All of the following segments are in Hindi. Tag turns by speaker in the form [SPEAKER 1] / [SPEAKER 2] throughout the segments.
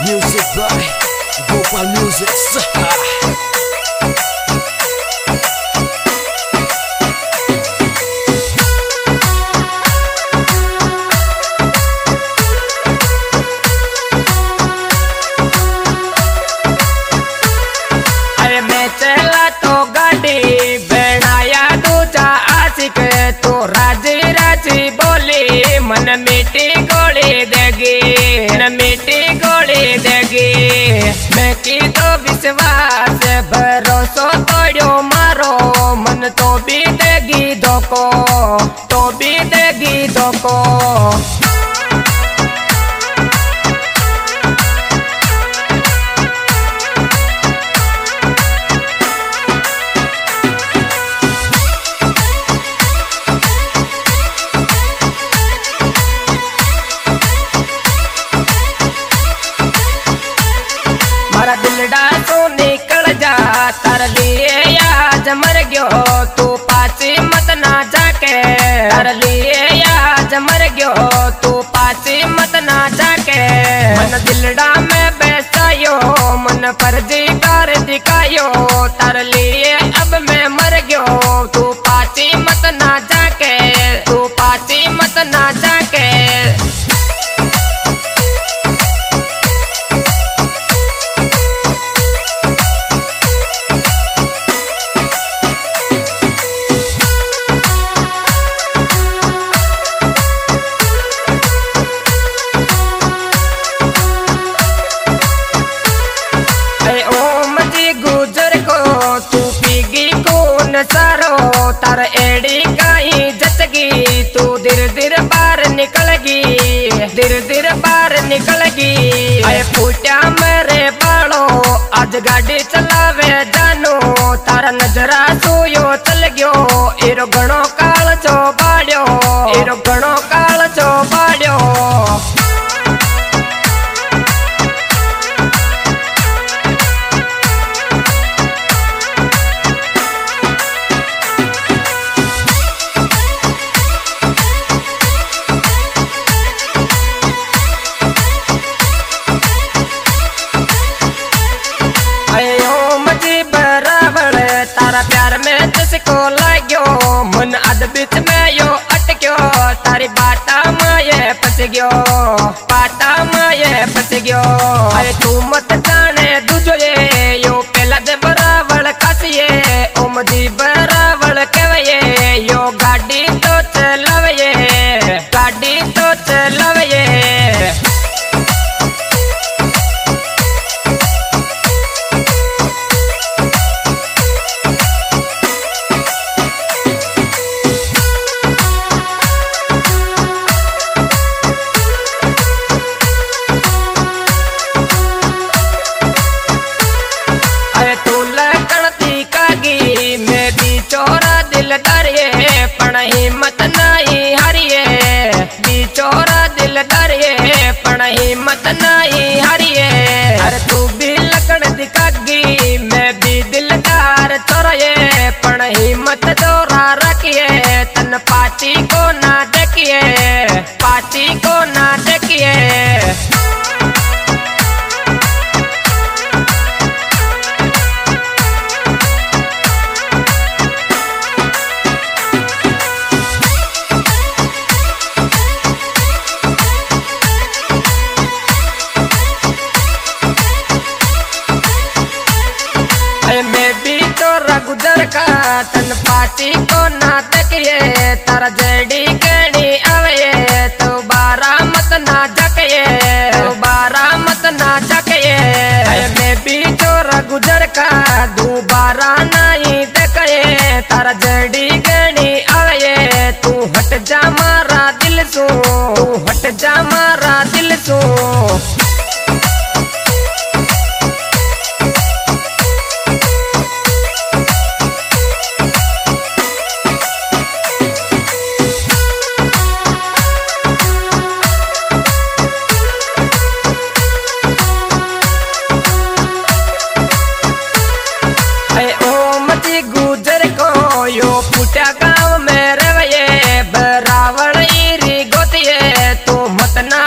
[SPEAKER 1] Music by Gopal Music.
[SPEAKER 2] अरे मैं चला तो गाड़ी बनाया दूजा आशिक तो राजी राजी बोली मन मिट्टी गोली देगी मन मिट्टी गोली देगी मैं की तो विश्वास भरोसा तोड़ो मारो मन तो भी देगी धोको तो भी देगी धोको। मारा दिलडा तो निकल जा तार लिए आज मर गयो तू पाची मत ना जाके तार लिए आज मर गयो तू पाची मत ना जाके मन दिलडा में बैसायो मन फर्जी कार दिखायो तार लिए अब मैं मर गयो तू पाची मत ना जाके तू पाची मत ना जाके। सारो तार एड़ी कहीं जचगी तू धीरे धीरे बाहर निकलगी धीरे धीरे बाहर निकलगी अरे फूटा मेरे बालो आज गाड़ी चलावे जानो तारा नजरा सोयो चल गयो एरो घणो काल चो बाड़ो एरो घणो काल चो बाड़ो। तारा प्यार में तुझको लाग्यो मन अध बीच में यो अटक्यो तारी बाटा में ये फंस गयो बाटा में ये फंस गयो अरे तू मत जाने दूजो ये यो पहला दे बराबर कासिए ओ मजी बराबर कहवे यो गाड़ी तो चलावे गाड़ी तो चलावे। पण हिम्मत नहीं हारिए बिचौरा दिल डरिए पण हिम्मत नहीं हारिए अरे तू भी लकड़ दिखागी मैं भी दिलदार चोराए पण हिम्मत जोरा रखिए तन पाची को ना देखिए पाची को ना देखिए। मैं भी तोरा गुजर का तन पाची को ना तकिए तारा जड़ी कड़ी आवे तो बारा मत ना जकिए तो बारा मत ना जकिए मैं भी तोरा गुजर का दोबारा नहीं तकिए तारा जड़ी कड़ी आवे तू हट जा मारा दिल सो तू हट जा मारा दिल सो। गाँव में रवे बरावल री गोतिए तू मत ना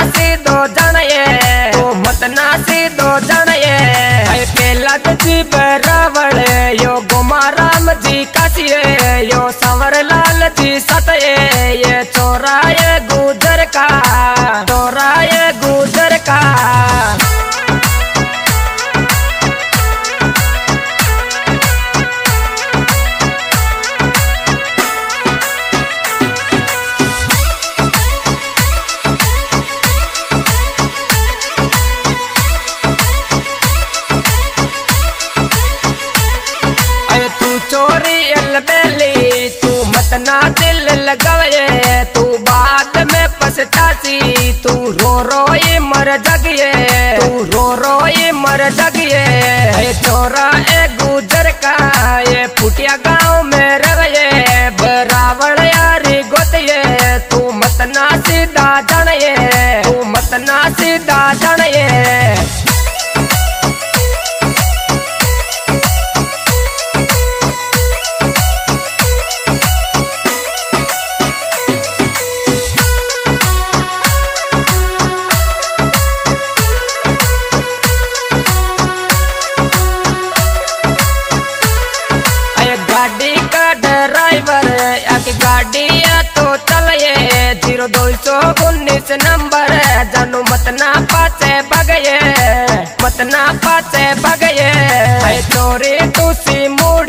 [SPEAKER 2] मत ना दिल लगावे, तू बाद में पछतासी। तू रो रो ये मर जगिए, तू रो रो ये मर जगिए। ये छोरा ए गुजर का ये फुटिया गाँव में रहे, बराबर यारी गोतिए। तू मत ना सीधा जानिए, तू मत ना सीधा जानिए। गाड़ी का ड्राइवर एक गाड़ी तो चलिए, 0219 नंबर। जानू मत ना पाचे भगये, मत ना पाचे भगये। चोरी तुसी मुँह